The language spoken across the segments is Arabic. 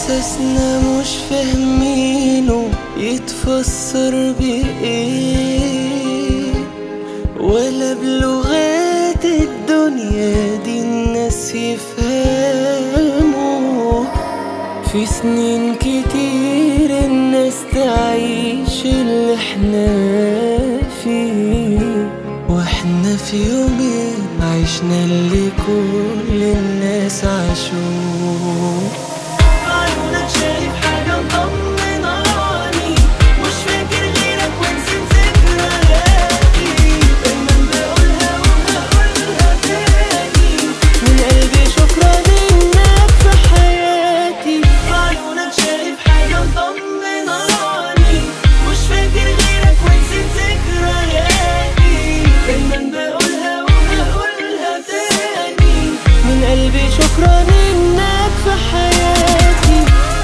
إحساسنا مش فاهمينه يتفسر بإيه، ولا بلغات الدنيا دي الناس يفهموا. في سنين كتير الناس تعيش اللي احنا فيه، واحنا في يومين عشنا اللي كل الناس عاشوه. عيونك شايف حاجة مطمناني، مش فاكر غيرك ونسيت ذكرياتي، دايما بقولها وهقولها تاني، من قلبي شكرا انك في حياتي. عيونك شايف حاجة مطمناني، مش فاكر غيرك ونسيت ذكرياتي، دايما بقولها وهقولها تاني، من قلبي شكرا انك في حياتي.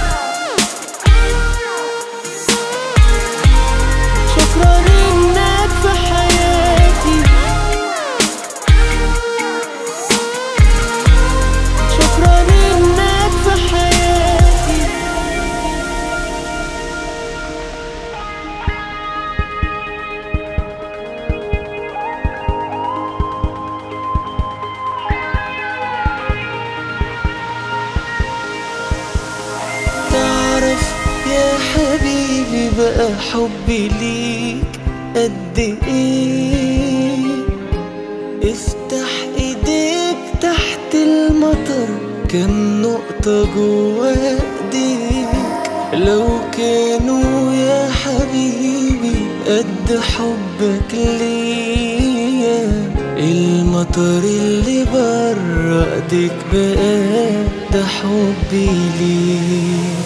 شكرا انك في حياتي. شكرا انك في حياتي. تعرف يا حبيبي بقى حبي ليك قد ايه؟ افتح ايديك تحت المطر، كم نقطة جوا ايديك لو كانوا يا حبيبي قد حبك ليا. المطر اللي برا ايديك بقى ده حبي ليك.